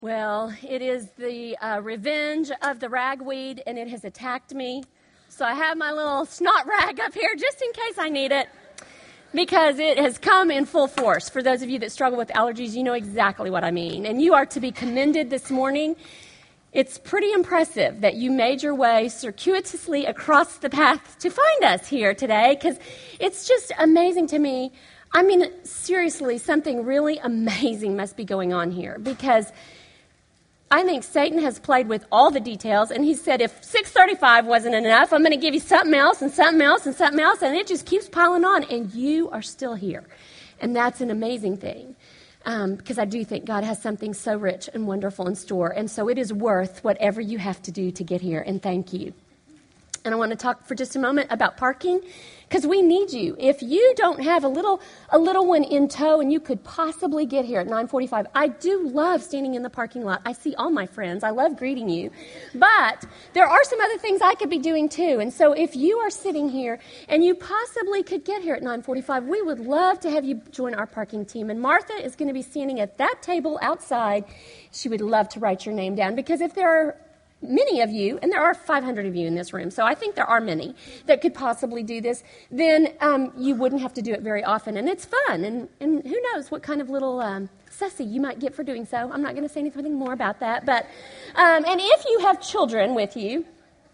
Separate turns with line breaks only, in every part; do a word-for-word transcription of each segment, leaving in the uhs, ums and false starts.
Well, it is the uh, revenge of the ragweed, and it has attacked me. So I have my little snot rag up here just in case I need it, because it has come in full force. For those of you that struggle with allergies, you know exactly what I mean. And you are to be commended this morning. It's pretty impressive that you made your way circuitously across the path to find us here today, because it's just amazing to me. I mean, seriously, something really amazing must be going on here, because I think Satan has played with all the details, and he said, if six thirty-five wasn't enough, I'm going to give you something else and something else and something else, and it just keeps piling on, and you are still here. And that's an amazing thing, um, because I do think God has something so rich and wonderful in store, and so it is worth whatever you have to do to get here, and thank you. And I want to talk for just a moment about parking, because we need you. If you don't have a little a little one in tow and you could possibly get here at nine forty-five, I do love standing in the parking lot. I see all my friends. I love greeting you. But there are some other things I could be doing too. And so if you are sitting here and you possibly could get here at nine forty-five, we would love to have you join our parking team. And Martha is going to be standing at that table outside. She would love to write your name down, because if there are many of you, and there are five hundred of you in this room, so I think there are many that could possibly do this, then um, you wouldn't have to do it very often. And it's fun, and, and who knows what kind of little um, sussy you might get for doing so. I'm not going to say anything more about that. But um, and if you have children with you,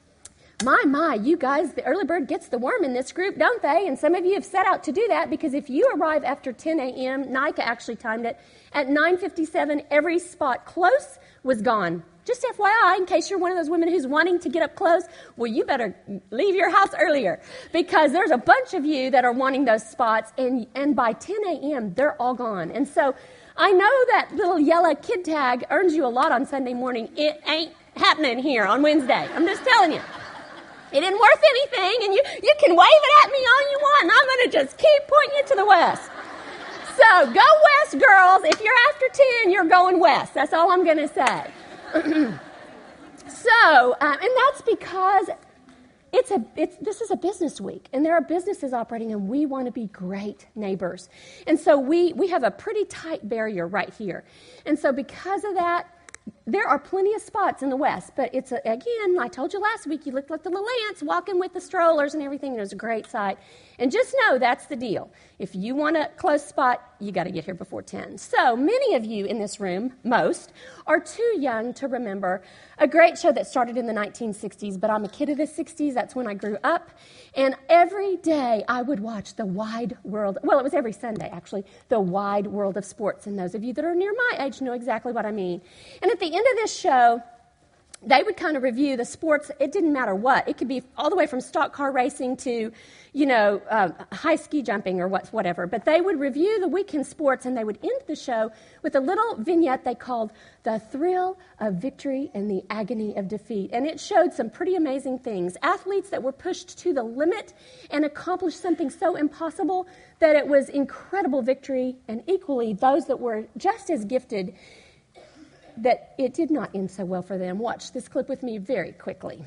my, my, you guys, the early bird gets the worm in this group, don't they? And some of you have set out to do that, because if you arrive after ten a.m., Nika actually timed it, at nine fifty-seven, every spot close was gone. Just F Y I, in case you're one of those women who's wanting to get up close, well, you better leave your house earlier, because there's a bunch of you that are wanting those spots, and, and by ten a.m., they're all gone. And so I know that little yellow kid tag earns you a lot on Sunday morning. It ain't happening here on Wednesday. I'm just telling you. It isn't worth anything, and you, you can wave it at me all you want, and I'm going to just keep pointing you to the west. So go west, girls. If you're after ten, you're going west. That's all I'm going to say. so, um, and that's because it's a it's this is a business week, and there are businesses operating, and we want to be great neighbors. And so we, we have a pretty tight barrier right here. And so because of that, there are plenty of spots in the west, but it's, a, again, I told you last week, you looked like the little ants walking with the strollers and everything, and it was a great sight. And just know that's the deal. If you want a close spot, you got to get here before ten. So many of you in this room, most, are too young to remember a great show that started in the nineteen sixties, but I'm a kid of the sixties. That's when I grew up. And every day I would watch The Wide World. Well, it was every Sunday, actually, The Wide World of Sports. And those of you that are near my age know exactly what I mean. And at the end of this show, they would kind of review the sports. It didn't matter what. It could be all the way from stock car racing to, you know, uh, high ski jumping or what, whatever. But they would review the weekend sports, and they would end the show with a little vignette they called The Thrill of Victory and the Agony of Defeat. And it showed some pretty amazing things. Athletes that were pushed to the limit and accomplished something so impossible that it was incredible victory, and equally those that were just as gifted that it did not end so well for them. Watch this clip with me very quickly.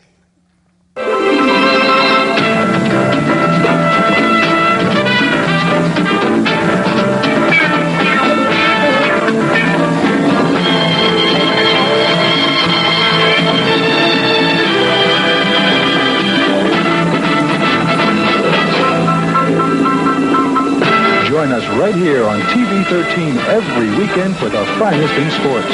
Join us right here on T V thirteen every weekend for the finest in sports.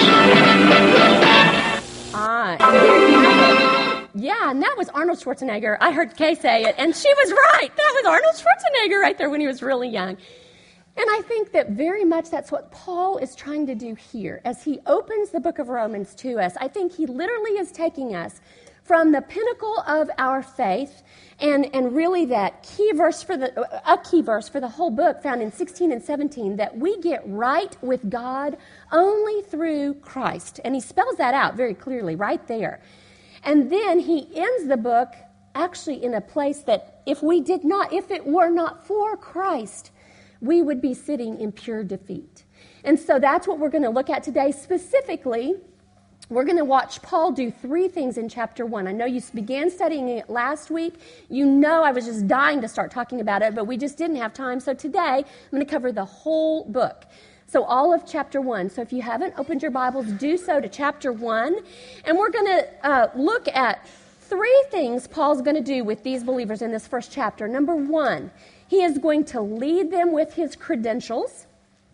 Ah, there you have it. Yeah, and that was Arnold Schwarzenegger. I heard Kay say it, and she was right. That was Arnold Schwarzenegger right there when he was really young. And I think that very much that's what Paul is trying to do here as he opens the book of Romans to us. I think he literally is taking us from the pinnacle of our faith, and, and really that key verse for the a key verse for the whole book found in sixteen and seventeen, that we get right with God only through Christ. And he spells that out very clearly right there. And then he ends the book actually in a place that if we did not, if it were not for Christ, we would be sitting in pure defeat. And so that's what we're going to look at today. Specifically, we're going to watch Paul do three things in chapter one. I know you began studying it last week. You know I was just dying to start talking about it, but we just didn't have time. So today, I'm going to cover the whole book. So all of chapter one. So if you haven't opened your Bibles, do so to chapter one. And we're going to uh, look at three things Paul's going to do with these believers in this first chapter. Number one, he is going to lead them with his credentials,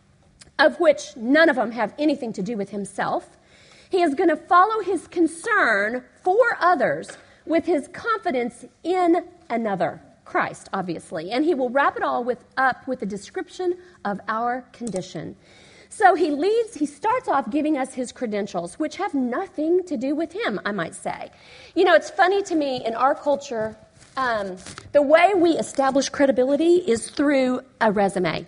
of which none of them have anything to do with himself. He is going to follow his concern for others with his confidence in another, Christ, obviously. And he will wrap it all with up with a description of our condition. So he leads, he starts off giving us his credentials, which have nothing to do with him, I might say. You know, it's funny to me in our culture, um, the way we establish credibility is through a resume.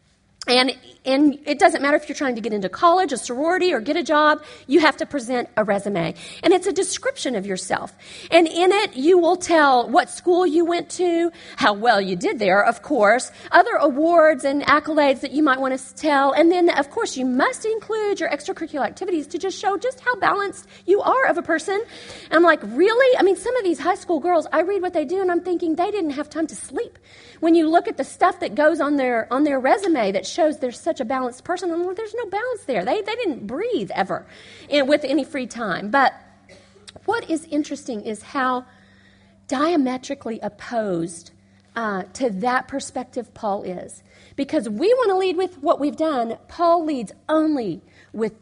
And and it doesn't matter if you're trying to get into college, a sorority, or get a job, you have to present a resume. And it's a description of yourself. And in it, you will tell what school you went to, how well you did there, of course, other awards and accolades that you might want to tell. And then, of course, you must include your extracurricular activities to just show just how balanced you are of a person. And I'm like, really? I mean, some of these high school girls, I read what they do, and I'm thinking they didn't have time to sleep. When you look at the stuff that goes on their on their resume that shows they're such a balanced person, I'm like, there's no balance there. They they didn't breathe ever in, with any free time. But what is interesting is how diametrically opposed uh, to that perspective Paul is. Because we want to lead with what we've done, Paul leads only with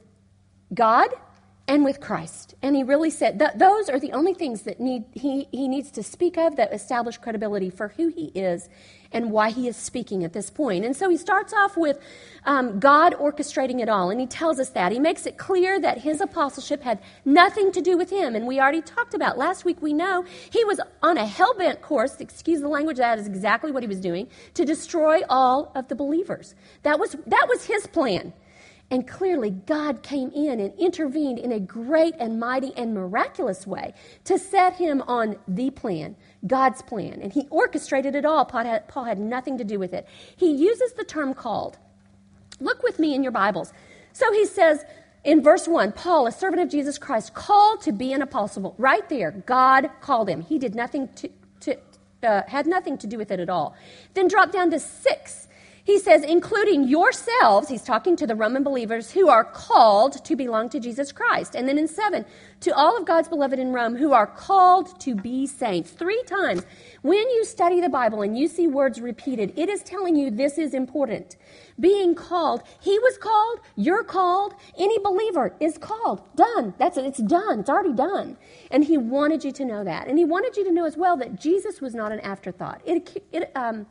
God and with Christ. And he really said that those are the only things that need he, he needs to speak of that establish credibility for who he is and why he is speaking at this point. And so he starts off with um, God orchestrating it all, and he tells us that. He makes it clear that his apostleship had nothing to do with him, and we already talked about last week, we know he was on a hell-bent course, excuse the language, that is exactly what he was doing, to destroy all of the believers. That was that was his plan. And clearly, God came in and intervened in a great and mighty and miraculous way to set him on the plan, God's plan. And he orchestrated it all. Paul had, Paul had nothing to do with it. He uses the term called. Look with me in your Bibles. So he says in verse one, Paul, a servant of Jesus Christ, called to be an apostle. Right there, God called him. He did nothing to, to uh, had nothing to do with it at all. Then drop down to six. He says, including yourselves, he's talking to the Roman believers who are called to belong to Jesus Christ. And then in seven, to all of God's beloved in Rome who are called to be saints. Three times, when you study the Bible and you see words repeated, it is telling you this is important. Being called, he was called, you're called, any believer is called. Done. That's it. It's done. It's already done. And he wanted you to know that. And he wanted you to know as well that Jesus was not an afterthought. It, it um,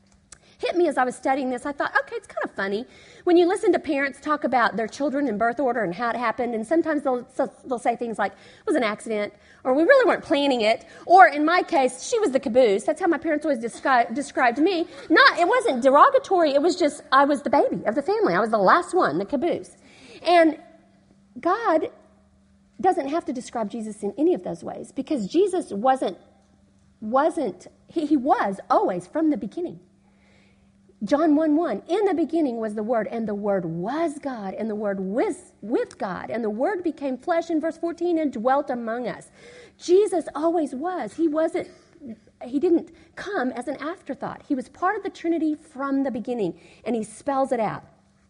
hit me as I was studying this. I thought, okay, it's kind of funny. When you listen to parents talk about their children in birth order and how it happened, and sometimes they'll, they'll say things like, it was an accident, or we really weren't planning it, or in my case, she was the caboose. That's how my parents always descri- described me. Not, it wasn't derogatory. It was just, I was the baby of the family. I was the last one, the caboose. And God doesn't have to describe Jesus in any of those ways, because Jesus wasn't, wasn't he, he was always from the beginning. John one one, in the beginning was the Word, and the Word was God, and the Word was with God, and the Word became flesh in verse fourteen and dwelt among us. Jesus always was. He wasn't, he didn't come as an afterthought. He was part of the Trinity from the beginning, and he spells it out.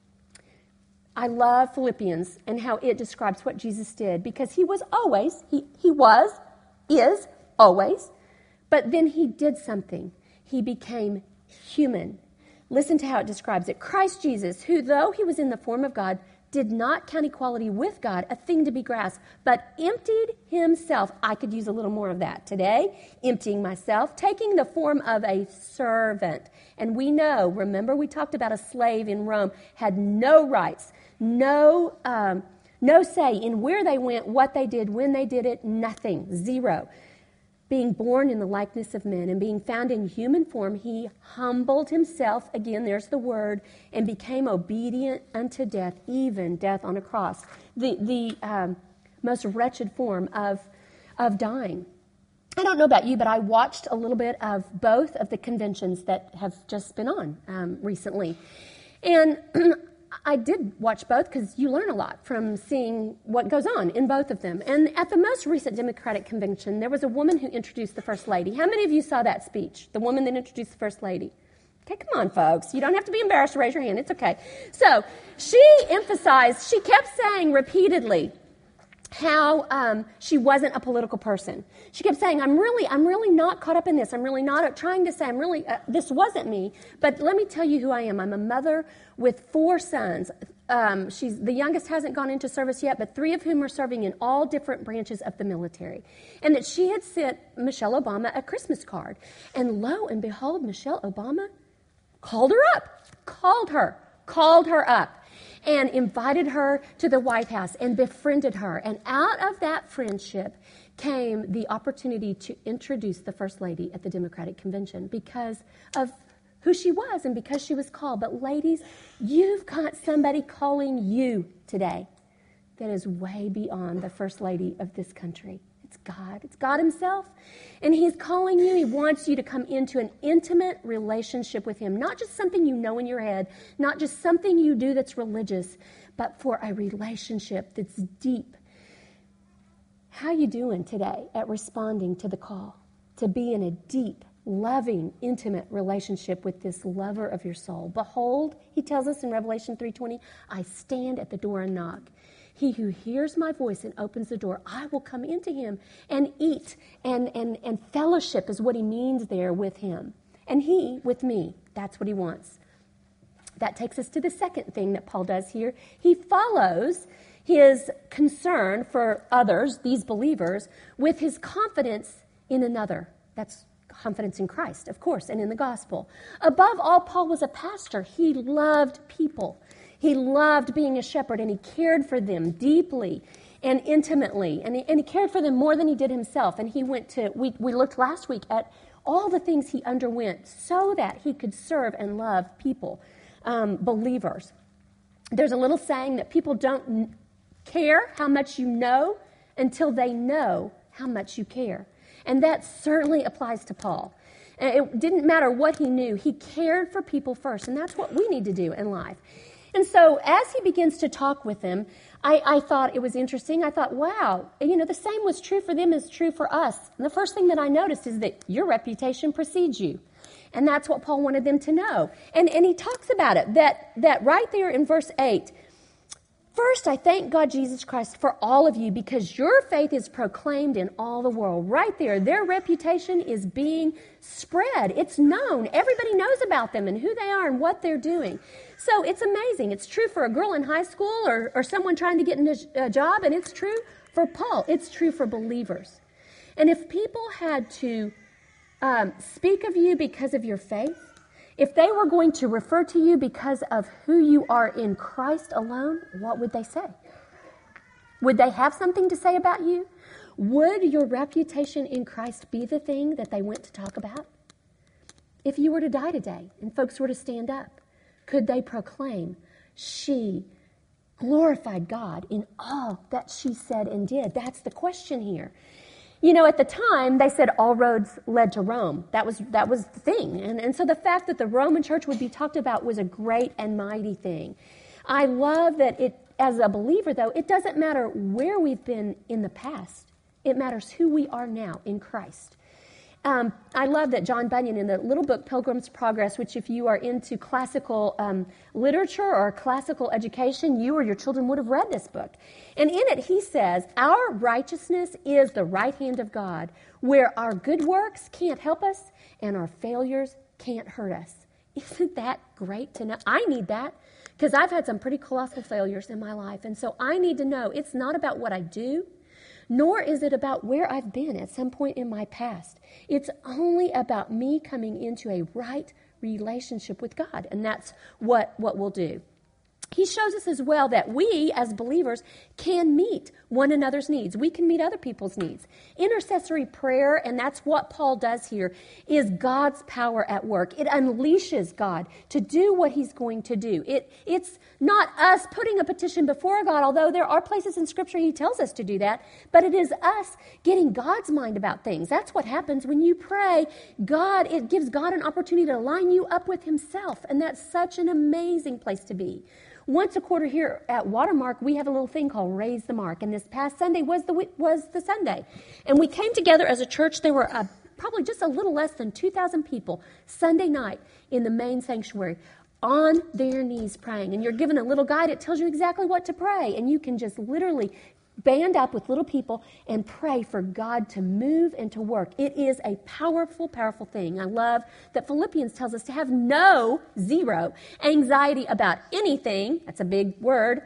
I love Philippians and how it describes what Jesus did, because he was always, he, he was, is, always, but then he did something. He became human. Listen to how it describes it. Christ Jesus, who though he was in the form of God, did not count equality with God a thing to be grasped, but emptied himself. I could use a little more of that today. Emptying myself, taking the form of a servant. And we know, remember we talked about a slave in Rome, had no rights, no, um, no say in where they went, what they did, when they did it, nothing, zero. Being born in the likeness of men and being found in human form, he humbled himself, again, there's the word, and became obedient unto death, even death on a cross. The the um, most wretched form of, of dying. I don't know about you, but I watched a little bit of both of the conventions that have just been on um, recently. And I did watch both because you learn a lot from seeing what goes on in both of them. And at the most recent Democratic convention, there was a woman who introduced the First Lady. How many of you saw that speech? The woman that introduced the First Lady? Okay, come on, folks. You don't have to be embarrassed to raise your hand. It's okay. So she emphasized, she kept saying repeatedly how um, she wasn't a political person. She kept saying, I'm really, I'm really not caught up in this. I'm really not trying to say, I'm really, uh, this wasn't me. But let me tell you who I am. I'm a mother with four sons. Um, she's the youngest hasn't gone into service yet, but three of whom are serving in all different branches of the military. And that she had sent Michelle Obama a Christmas card. And lo and behold, Michelle Obama called her up, called her, called her up, and invited her to the White House and befriended her. And out of that friendship came the opportunity to introduce the First Lady at the Democratic Convention because of who she was and because she was called. But ladies, you've got somebody calling you today that is way beyond the First Lady of this country. It's God. It's God himself. And he's calling you. He wants you to come into an intimate relationship with him. Not just something you know in your head, not just something you do that's religious, but for a relationship that's deep. How you doing today at responding to the call to be in a deep, loving, intimate relationship with this lover of your soul? Behold, he tells us in Revelation three twenty, I stand at the door and knock. He who hears my voice and opens the door, I will come into him and eat. And, and, and fellowship is what he means there with him. And he with me. That's what he wants. That takes us to the second thing that Paul does here. He follows his concern for others, these believers, with his confidence in another. That's confidence in Christ, of course, and in the gospel. Above all, Paul was a pastor. He loved people. He loved being a shepherd, and he cared for them deeply and intimately, and he, and he cared for them more than he did himself. And he went to, we, we looked last week at all the things he underwent so that he could serve and love people, um, believers. There's a little saying that people don't care how much you know until they know how much you care. And that certainly applies to Paul. It didn't matter what he knew. He cared for people first, and that's what we need to do in life. And so as he begins to talk with them, I, I thought it was interesting. I thought, wow, you know, the same was true for them as true for us. And the first thing that I noticed is that your reputation precedes you. And that's what Paul wanted them to know. And, and he talks about it, that, that right there in verse eight, first, I thank God Jesus Christ for all of you because your faith is proclaimed in all the world. Right there, their reputation is being spread. It's known. Everybody knows about them and who they are and what they're doing. So it's amazing. It's true for a girl in high school or, or someone trying to get a, a job, and it's true for Paul. It's true for believers. And if people had to um, speak of you because of your faith, if they were going to refer to you because of who you are in Christ alone, what would they say? Would they have something to say about you? Would your reputation in Christ be the thing that they went to talk about? If you were to die today and folks were to stand up, could they proclaim, she glorified God in all that she said and did? That's the question here. You know, at the time, they said all roads led to Rome. That was that was the thing. And, and so the fact that the Roman church would be talked about was a great and mighty thing. I love that it, as a believer, though, it doesn't matter where we've been in the past. It matters who we are now in Christ. Um, I love that John Bunyan, in the little book Pilgrim's Progress, which if you are into classical um, literature or classical education, you or your children would have read this book. And in it he says, our righteousness is the right hand of God, where our good works can't help us and our failures can't hurt us. Isn't that great to know? I need that because I've had some pretty colossal failures in my life. And so I need to know it's not about what I do, nor is it about where I've been at some point in my past. It's only about me coming into a right relationship with God, and that's what, what we'll do. He shows us as well that we, as believers, can meet one another's needs. We can meet other people's needs. Intercessory prayer, and that's what Paul does here, is God's power at work. It unleashes God to do what he's going to do. It, it's not us putting a petition before God, although there are places in Scripture he tells us to do that, but it is us getting God's mind about things. That's what happens when you pray. God, it gives God an opportunity to line you up with himself, and that's such an amazing place to be. Once a quarter here at Watermark, we have a little thing called Raise the Mark. And this past Sunday was the was the Sunday. And we came together as a church. There were a,
probably just a little less than two thousand people Sunday night in the main sanctuary on their knees praying. And you're given a little guide. It tells you exactly what to pray. And you can just literally band up with little people and pray for God to move and to work. It is a powerful, powerful thing. I love that Philippians tells us to have no, zero, anxiety about anything. That's a big word.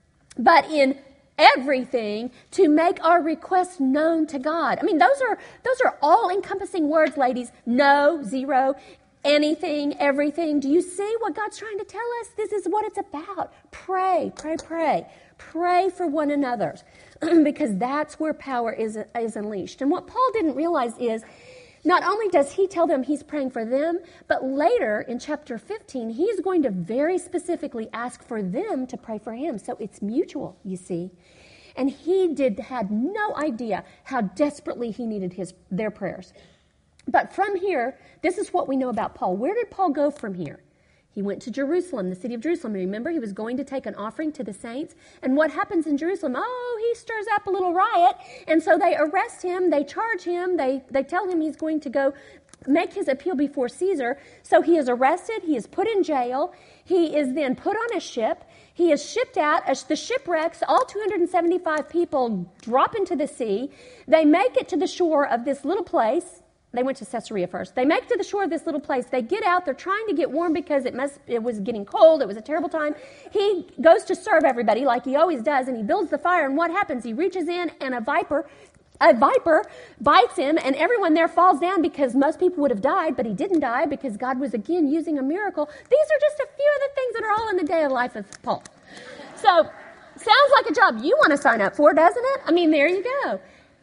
But in everything, to make our requests known to God. I mean, those are those are all-encompassing words, ladies. No, zero, anything, everything. Do you see what God's trying to tell us? This is what it's about. Pray, pray, pray. Pray for one another because that's where power is, is unleashed. And what Paul didn't realize is not only does he tell them he's praying for them, but later in chapter fifteen, he's going to very specifically ask for them to pray for him. So it's mutual, you see. And he did had no idea how desperately he needed his their prayers. But from here, this is what we know about Paul. Where did Paul go from here? He went to Jerusalem, the city of Jerusalem. Remember, he was going to take an offering to the saints. And what happens in Jerusalem? Oh, he stirs up a little riot. And so they arrest him. They charge him. They, they tell him he's going to go make his appeal before Caesar. So he is arrested. He is put in jail. He is then put on a ship. He is shipped out. As the ship wrecks, all two hundred seventy-five people drop into the sea. They make it to the shore of this little place. They went to Caesarea first. They make it to the shore of this little place. They get out. They're trying to get warm because it must. It was getting cold. It was a terrible time. He goes to serve everybody like he always does, and he builds the fire. And what happens? He reaches in, and a viper, a viper bites him, and everyone there falls down because most people would have died, but he didn't die because God was again using a miracle. These are just a few of the things that are all in the day of life of Paul. So, sounds like a job you want to sign up for, doesn't it? I mean, there you go.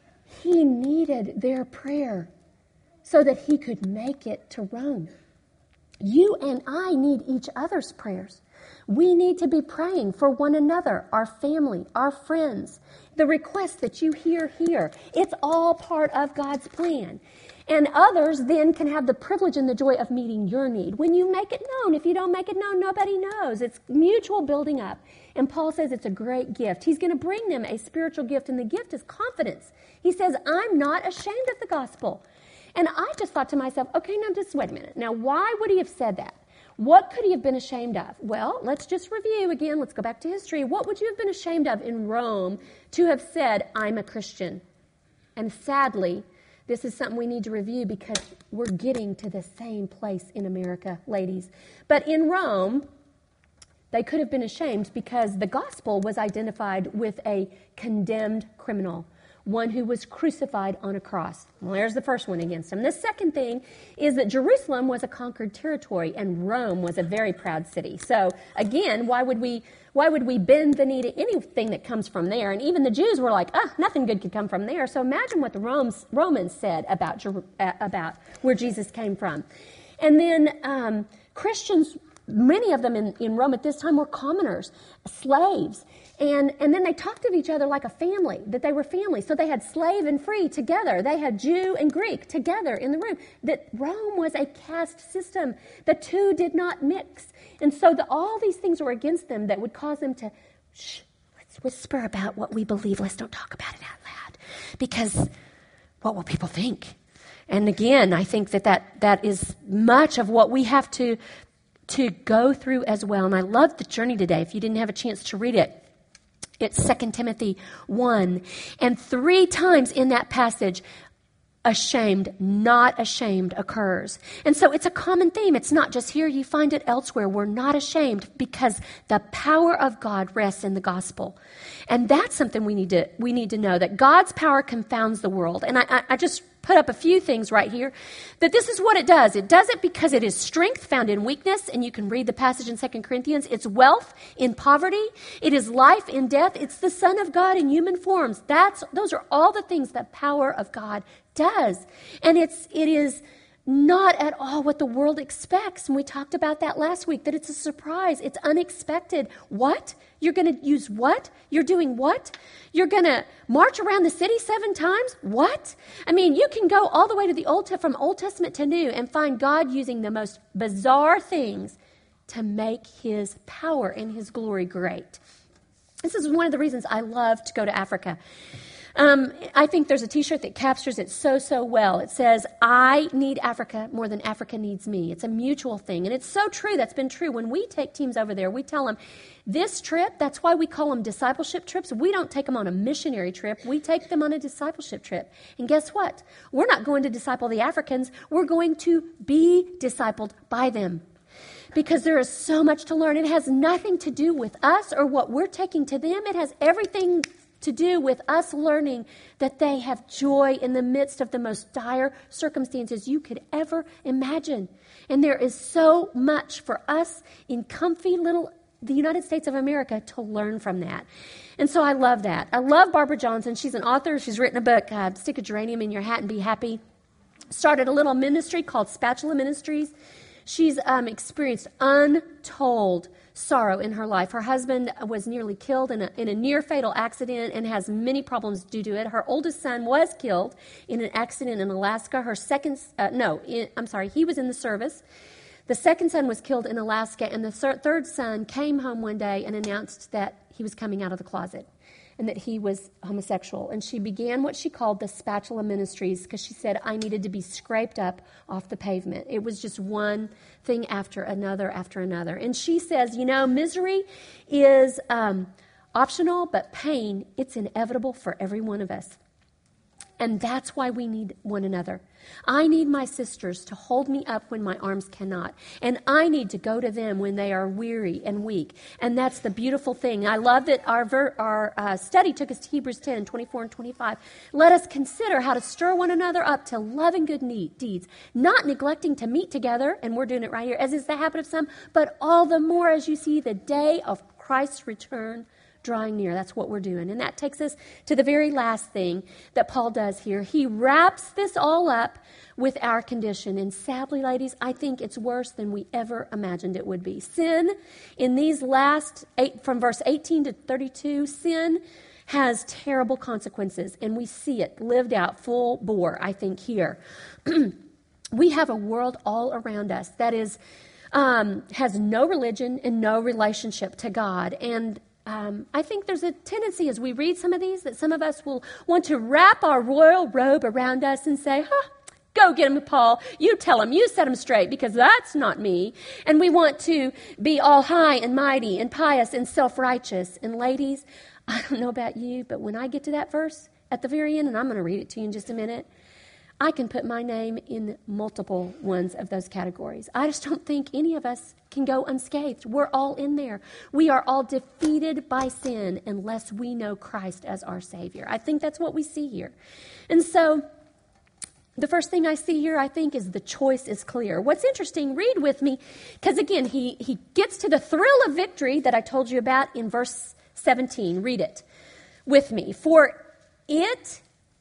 He needed their prayer so that he could make it to Rome. You and I need each other's prayers. We need to be praying for one another, our family, our friends. The requests that you hear here, it's all part of God's plan. And others then can have the privilege and the joy of meeting your need. When you make it known, if you don't make it known, nobody knows. It's mutual building up. And Paul says it's a great gift. He's going to bring them a spiritual gift, and the gift is confidence. He says, I'm not ashamed of the gospel. And I just thought to myself, okay, now just wait a minute. Now, why would he have said that? What could he have been ashamed of? Well, let's just review again. Let's go back to history. What would you have been ashamed of in Rome to have said, I'm a Christian? And sadly, this is something we need to review because we're getting to the same place in America, ladies. But in Rome, they could have been ashamed because the gospel was identified with a condemned criminal, one who was crucified on a cross. Well, there's the first one against him. The second thing is that Jerusalem was a conquered territory and Rome was a very proud city. So again, why would we why would we bend the knee to anything that comes from there? And even the Jews were like, ah, nothing good could come from there. So imagine what the Romans, Romans said about, about where Jesus came from. And then um, Christians, many of them in, in Rome at this time were commoners, slaves. And and then they talked of each other like a family, that they were family. So they had slave and free together. They had Jew and Greek together in the room. That Rome was a caste system. The two did not mix. And so the, all these things were against them that would cause them to, shh, let's whisper about what we believe. Let's don't talk about it out loud. Because what will people think? And again, I think that that, that is much of what we have to, to go through as well. And I love the journey today. If you didn't have a chance to read it, it's Second Timothy one. And three times in that passage, ashamed, not ashamed occurs. And so it's a common theme. It's not just here. You find it elsewhere. We're not ashamed because the power of God rests in the gospel. And that's something we need to we need to know, that God's power confounds the world. And I, I, I just put up a few things right here, that this is what it does. It does it because it is strength found in weakness, and you can read the passage in Second Corinthians. It's wealth in poverty. It is life in death. It's the Son of God in human forms. That's those are all the things that power of God does. And it's it is not at all what the world expects. And we talked about that last week, that it's a surprise. It's unexpected. What? You're going to use what? You're doing what? You're going to march around the city seven times? What? I mean, you can go all the way to the Old from Old Testament to New and find God using the most bizarre things to make his power and his glory great. This is one of the reasons I love to go to Africa. Um, I think there's a t-shirt that captures it so, so well. It says, I need Africa more than Africa needs me. It's a mutual thing. And it's so true. That's been true. When we take teams over there, we tell them, this trip, that's why we call them discipleship trips. We don't take them on a missionary trip. We take them on a discipleship trip. And guess what? We're not going to disciple the Africans. We're going to be discipled by them. Because there is so much to learn. It has nothing to do with us or what we're taking to them. It has everything to do with us learning that they have joy in the midst of the most dire circumstances you could ever imagine. And there is so much for us in comfy little the United States of America to learn from that. And so I love that. I love Barbara Johnson. She's an author. She's written a book, uh, Stick a Geranium in Your Hat and Be Happy. Started a little ministry called Spatula Ministries. She's um, experienced untold sorrow in her life. Her husband was nearly killed in a, in a near-fatal accident and has many problems due to it. Her oldest son was killed in an accident in Alaska. Her second, uh, no, in, I'm sorry, he was in the service. The second son was killed in Alaska, and the thir- third son came home one day and announced that he was coming out of the closet and that he was homosexual. And she began what she called the Spatula Ministries because she said, I needed to be scraped up off the pavement. It was just one thing after another after another. And she says, you know, misery is um, optional, but pain, it's inevitable for every one of us. And that's why we need one another. I need my sisters to hold me up when my arms cannot. And I need to go to them when they are weary and weak. And that's the beautiful thing. I love that our ver- our uh, study took us to Hebrews ten, twenty-four and twenty-five. Let us consider how to stir one another up to love and good need- deeds, not neglecting to meet together, and we're doing it right here, as is the habit of some, but all the more as you see the day of Christ's return drawing near. That's what we're doing. And that takes us to the very last thing that Paul does here. He wraps this all up with our condition. And sadly, ladies, I think it's worse than we ever imagined it would be. Sin, in these last, eight, from verse eighteen to thirty-two, sin has terrible consequences. And we see it lived out full bore, I think, here. We have a world all around us that is um, has no religion and no relationship to God. And Um, I think there's a tendency as we read some of these that some of us will want to wrap our royal robe around us and say, huh, go get him, Paul. You tell him. You set him straight because that's not me. And we want to be all high and mighty and pious and self-righteous. And ladies, I don't know about you, but when I get to that verse at the very end, and I'm going to read it to you in just a minute, I can put my name in multiple ones of those categories. I just don't think any of us can go unscathed. We're all in there. We are all defeated by sin unless we know Christ as our Savior. I think that's what we see here. And so the first thing I see here, I think, is the choice is clear. What's interesting, read with me, because again, he, he gets to the thrill of victory that I told you about in verse seventeen. Read it with me. For it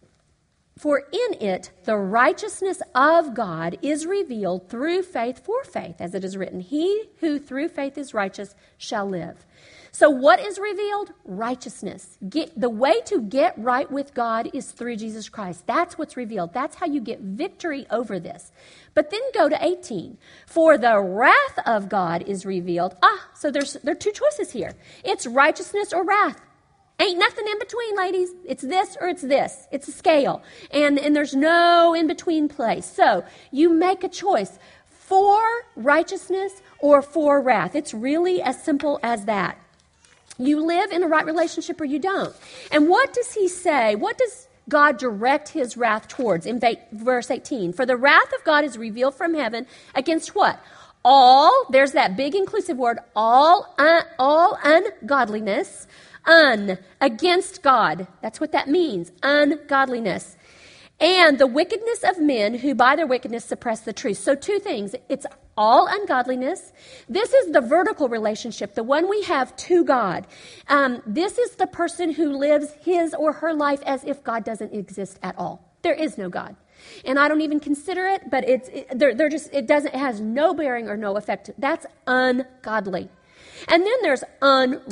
For in it the righteousness of God is revealed through faith for faith, as it is written, he who through faith is righteous shall live. So what is revealed? Righteousness. Get, the way to get right with God is through Jesus Christ. That's what's revealed. That's how you get victory over this. But then go to eighteen. For the wrath of God is revealed. Ah, so there's there are two choices here. It's righteousness or wrath. Ain't nothing in between, ladies. It's this or it's this. It's a scale. And, and there's no in-between place. So you make a choice for righteousness or for wrath. It's really as simple as that. You live in a right relationship or you don't. And what does he say? What does God direct his wrath towards in verse eighteen? For the wrath of God is revealed from heaven against what? All, there's that big inclusive word, all, un, all ungodliness, Un, against God. That's what that means. Ungodliness. And the wickedness of men who by their wickedness suppress the truth. So two things. It's all ungodliness. This is the vertical relationship, the one we have to God. Um, this is the person who lives his or her life as if God doesn't exist at all. There is no God. And I don't even consider it, but it's it, they're, they're just it doesn't it has no bearing or no effect. That's ungodly. And then there's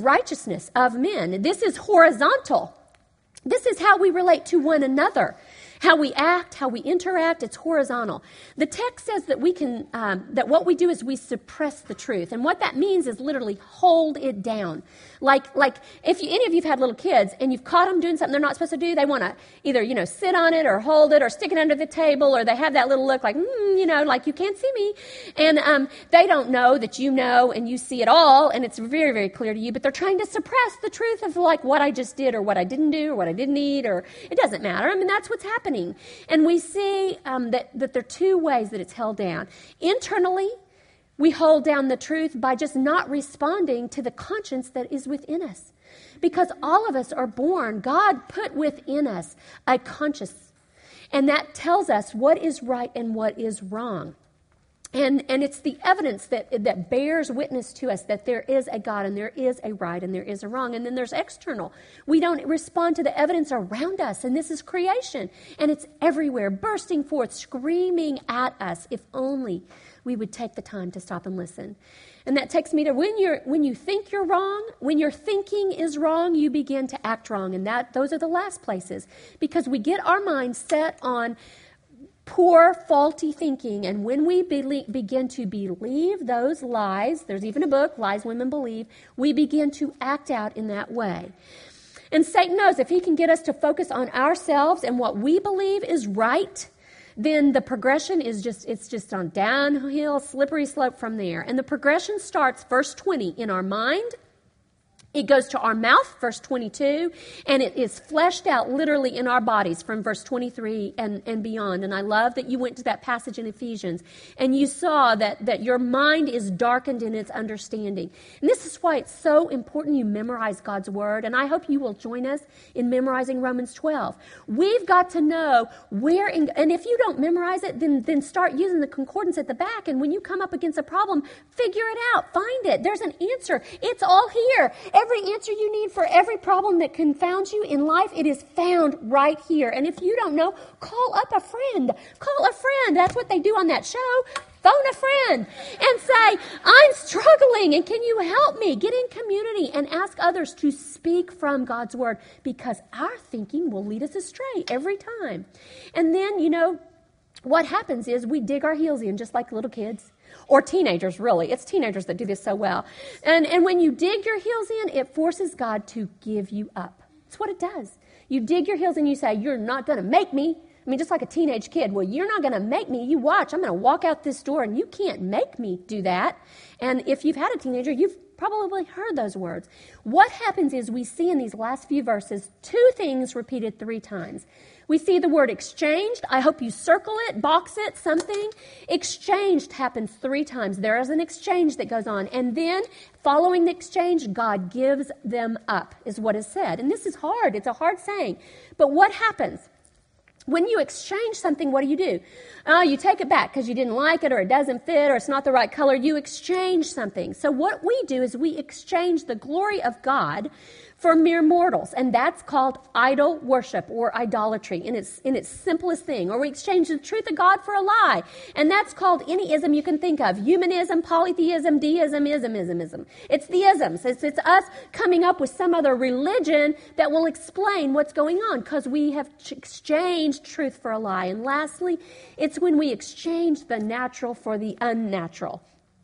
unrighteousness of men. This is horizontal. This is how we relate to one another. How we act, how we interact, it's horizontal. The text says that we can, um, that what we do is we suppress the truth. And what that means is literally hold it down. Like, like if you, any of you have had little kids and you've caught them doing something they're not supposed to do, they want to either, you know, sit on it or hold it or stick it under the table, or they have that little look like, mm, you know, like you can't see me. And um, they don't know that you know and you see it all, and it's very, very clear to you, but they're trying to suppress the truth of like what I just did or what I didn't do or what I didn't eat, or it doesn't matter. I mean, that's what's happening. And we see um, that, that there are two ways that it's held down. Internally, we hold down the truth by just not responding to the conscience that is within us. Because all of us are born, God put within us a conscience. And that tells us what is right and what is wrong. And and it's the evidence that, that bears witness to us that there is a God and there is a right and there is a wrong. And then there's external. We don't respond to the evidence around us. And this is creation. And it's everywhere, bursting forth, screaming at us. If only we would take the time to stop and listen. And that takes me to when you're when you think you're wrong, when your thinking is wrong, you begin to act wrong. And that those are the last places. Because we get our minds set on poor, faulty thinking. And when we be- begin to believe those lies, there's even a book, Lies Women Believe, we begin to act out in that way. And Satan knows if he can get us to focus on ourselves and what we believe is right, then the progression is just, it's just on downhill, slippery slope from there. And the progression starts, verse twenty, in our mind. It goes to our mouth, verse twenty-two, and it is fleshed out literally in our bodies from verse twenty-three and, and beyond. And I love that you went to that passage in Ephesians and you saw that, that your mind is darkened in its understanding. And this is why it's so important you memorize God's word. And I hope you will join us in memorizing Romans twelve. We've got to know where, in, and if you don't memorize it, then, then start using the concordance at the back. And when you come up against a problem, figure it out, find it. There's an answer. It's all here. Every answer you need for every problem that confounds you in life, it is found right here. And if you don't know, call up a friend. Call a friend. That's what they do on that show. Phone a friend and say, I'm struggling and can you help me? Get in community and ask others to speak from God's word, because our thinking will lead us astray every time. And then, you know, what happens is we dig our heels in just like little kids. Or teenagers, really. It's teenagers that do this so well. And and when you dig your heels in, it forces God to give you up. That's what it does. You dig your heels in, you say, you're not going to make me. I mean, just like a teenage kid. Well, you're not going to make me. You watch. I'm going to walk out this door, and you can't make me do that. And if you've had a teenager, you've probably heard those words. What happens is we see in these last few verses two things repeated three times. We see the word exchanged. I hope you circle it, box it, something. Exchanged happens three times. There is an exchange that goes on. And then, following the exchange, God gives them up, is what is said. And this is hard. It's a hard saying. But what happens? When you exchange something, what do you do? Uh, you take it back because you didn't like it or it doesn't fit or it's not the right color. You exchange something. So what we do is we exchange the glory of God for mere mortals, and that's called idol worship or idolatry in its in its simplest thing. Or we exchange the truth of God for a lie, and that's called any ism you can think of: humanism, polytheism, deism, ism, ism, ism. It's the isms. It's, it's us coming up with some other religion that will explain what's going on because we have ch- exchanged truth for a lie. And lastly, it's when we exchange the natural for the unnatural.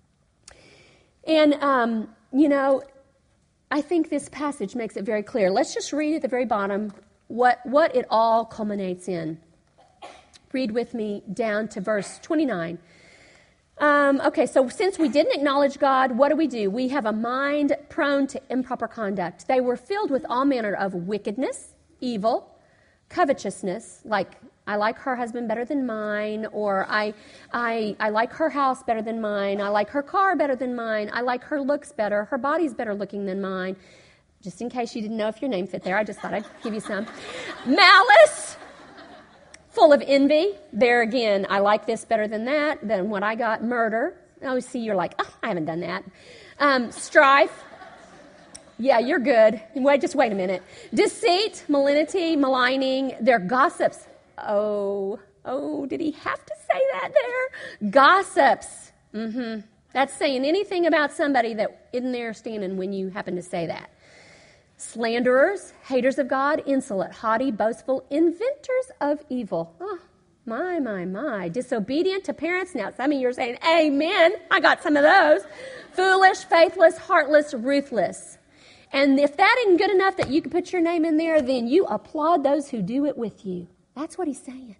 And um, you know. I think this passage makes it very clear. Let's just read at the very bottom what, what it all culminates in. Read with me down to verse twenty-nine. Um, okay, so since we didn't acknowledge God, what do we do? We have a mind prone to improper conduct. They were filled with all manner of wickedness, evil, covetousness, like I like her husband better than mine, or I, I, I like her house better than mine. I like her car better than mine. I like her looks better. Her body's better looking than mine. Just in case you didn't know if your name fit there, I just thought I'd give you some. Malice, full of envy. There again, I like this better than that, than what I got. Murder. Oh, see, you're like, oh, I haven't done that. Um, strife. Yeah, you're good. Wait, just wait a minute. Deceit, malignity, maligning. They're gossips. Oh, oh, did he have to say that there? Gossips. Mm-hmm. That's saying anything about somebody that isn't there standing when you happen to say that. Slanderers, haters of God, insolent, haughty, boastful, inventors of evil. Oh, my, my, my. Disobedient to parents. Now, some of you are saying, amen. I got some of those. Foolish, faithless, heartless, ruthless. And if that isn't good enough that you can put your name in there, then you applaud those who do it with you. That's what he's saying.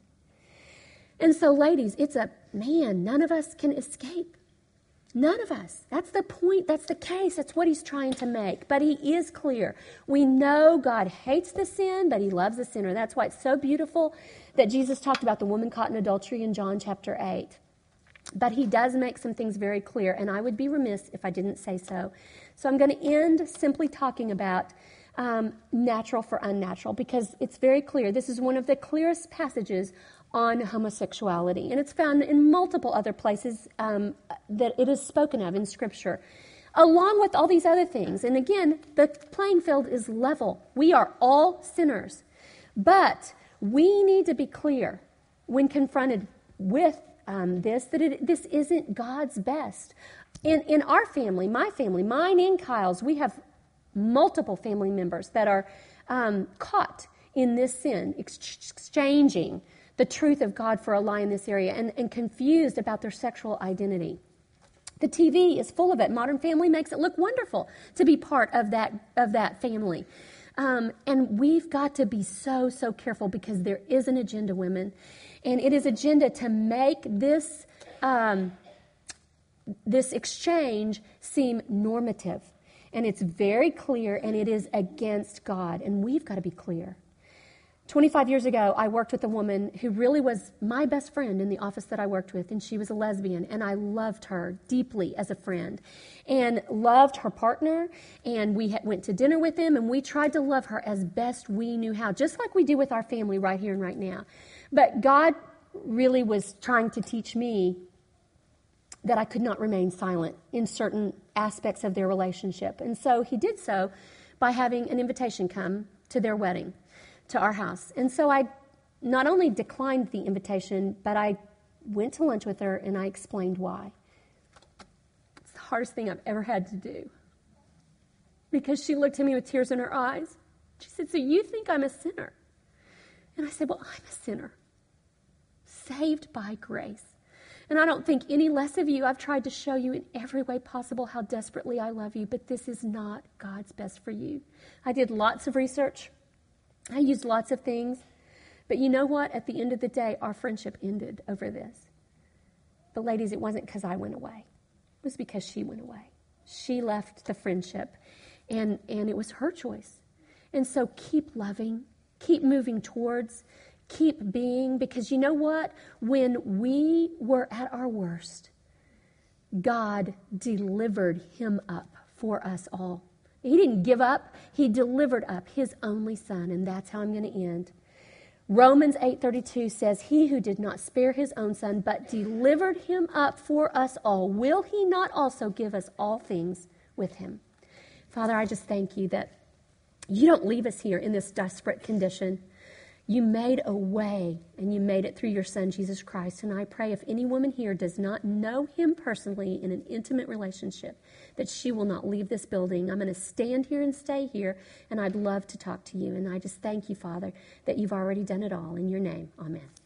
And so, ladies, it's a, man, none of us can escape. None of us. That's the point. That's the case. That's what he's trying to make. But he is clear. We know God hates the sin, but he loves the sinner. That's why it's so beautiful that Jesus talked about the woman caught in adultery in John chapter eight. But he does make some things very clear, and I would be remiss if I didn't say so. So I'm going to end simply talking about um, natural for unnatural, because it's very clear. This is one of the clearest passages on homosexuality, and it's found in multiple other places um, that it is spoken of in Scripture, along with all these other things. And again, the playing field is level. We are all sinners, but we need to be clear when confronted with um, this, that it, this isn't God's best. In, in our family, my family, mine and Kyle's, we have multiple family members that are um, caught in this sin, ex- exchanging the truth of God for a lie in this area, and, and confused about their sexual identity. The T V is full of it. Modern Family makes it look wonderful to be part of that of that family. Um, and we've got to be so, so careful, because there is an agenda, women. And it is agenda to make this um, this exchange seem normative. And it's very clear, and it is against God. And we've got to be clear. twenty-five years ago, I worked with a woman who really was my best friend in the office that I worked with, and she was a lesbian, and I loved her deeply as a friend, and loved her partner, and we went to dinner with him, and we tried to love her as best we knew how, just like we do with our family right here and right now. But God really was trying to teach me that I could not remain silent in certain aspects of their relationship, and so he did so by having an invitation come to their wedding, to our house. And so I not only declined the invitation, but I went to lunch with her and I explained why. It's the hardest thing I've ever had to do. Because she looked at me with tears in her eyes. She said, "So you think I'm a sinner?" And I said, "Well, I'm a sinner, saved by grace. And I don't think any less of you. I've tried to show you in every way possible how desperately I love you, but this is not God's best for you." I did lots of research. I used lots of things, but you know what? At the end of the day, our friendship ended over this. But ladies, it wasn't because I went away. It was because she went away. She left the friendship, and, and it was her choice. And so keep loving, keep moving towards, keep being, because you know what? When we were at our worst, God delivered him up for us all. He didn't give up. He delivered up his only son, and that's how I'm going to end. Romans eight thirty-two says, "He who did not spare his own son, but delivered him up for us all, will he not also give us all things with him?" Father, I just thank you that you don't leave us here in this desperate condition. You made a way, and you made it through your son, Jesus Christ. And I pray if any woman here does not know him personally in an intimate relationship, that she will not leave this building. I'm going to stand here and stay here, and I'd love to talk to you. And I just thank you, Father, that you've already done it all. In your name, amen.